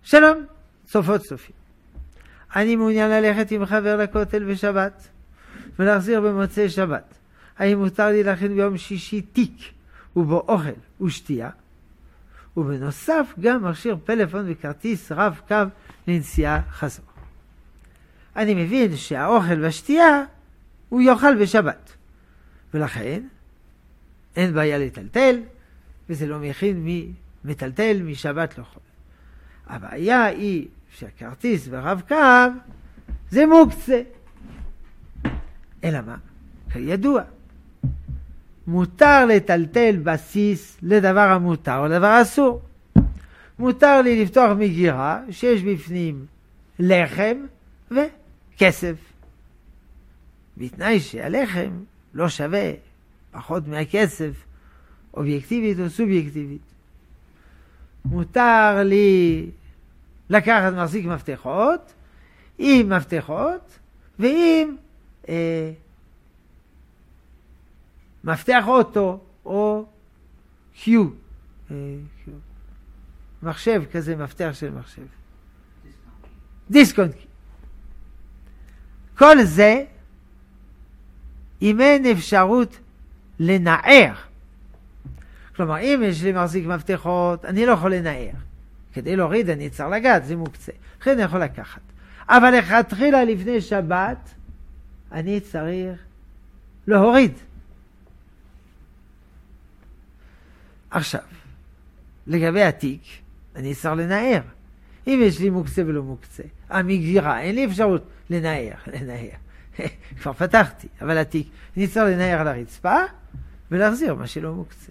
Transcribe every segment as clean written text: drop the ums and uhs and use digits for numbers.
שלום, סופות סופים. אני מעוניין ללכת עם חבר לכותל בשבת ולהחזיר במוצאי שבת. האם מותר לי להכין ביום שישי תיק ובו אוכל ושתייה, ובנוסף גם מכשיר פלאפון וכרטיס רב קו לנסיעה חזור? אני מבין שהאוכל והשתייה הוא יאכל בשבת, ולכן אין בעיה לטלטל, וזה לא מכין מטלטל משבת לחול. הבעיה היא שהכרטיס ורב קו זה מוקצה. אלא מה? כידוע, מותר לטלטל בסיס לדבר המותר או לדבר אסור. מותר לי לפתוח מגירה שיש בפנים לחם וכסף, בתנאי שהלחם לא שווה פחות מהכסף, אובייקטיבית או סובייקטיבית. מותר לי לקחת מחזיק מפתחות עם מפתחות ועם מפתח אוטו או קיו, מחשב כזה, מפתח של מחשב, דיסקונט. כל זה אם אין אפשרות לנער. כלומר, אם יש לי מחזיק מפתחות, אני לא יכול לנער. כדי להוריד אני צריך לגעת, זה מוקצה. לכן אני יכול לקחת. אבל לכתחילה לפני שבת, אני צריך להוריד. עכשיו, לגבי התיק, אני צריך לנער. אם יש לי מוקצה ולא מוקצה, המגירה, אין לי אפשרות לנער. כבר פתחתי, אבל התיק, אני צריך לנער על הרצפה ולהחזיר מה שלא מוקצה.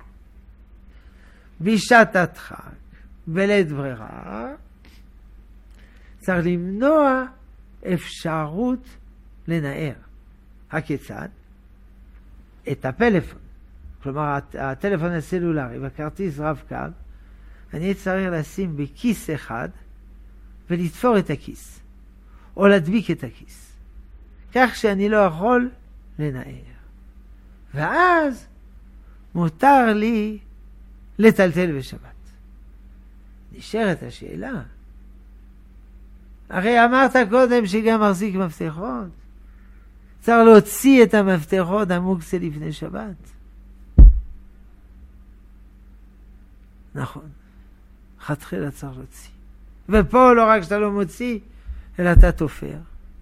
בשעת הדחק, בלית ברירה, צריך למנוע אפשרות לנער. הכיצד? את הפלאפון, כלומר הטלפון הסלולרי והכרטיס רב קו, אני צריך לשים בכיס אחד ולתפור את הכיס, או להדביק את הכיס, כך שאני לא יכול לנער. ואז מותר לי לטלטל בשבת. נשארת השאלה, הרי אמרת קודם שגם מחזיק מפתחות, צריך להוציא את המפתחות המוקצה לפני שבת. נכון, חתחילה צריך להוציא. ופה לא רק שאתה לא מוציא, אלא אתה תופר.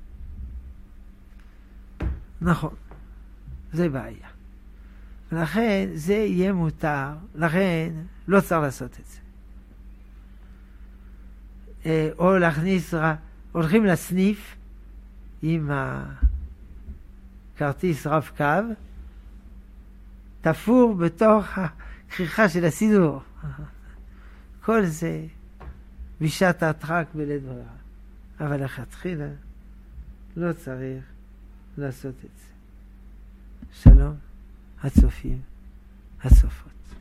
נכון, זה בעיה. ולכן זה יהיה מותר, לכן לא צריך לעשות את זה. או להכניס, הולכים לסניף עם הכרטיס רב קו, תפור בתוך הכריכה של הסידור. כל זה בשעת הדחק בלית ברירה. אבל לכתחילה לא צריך לעשות את זה. שלום, הצופים, הצופות.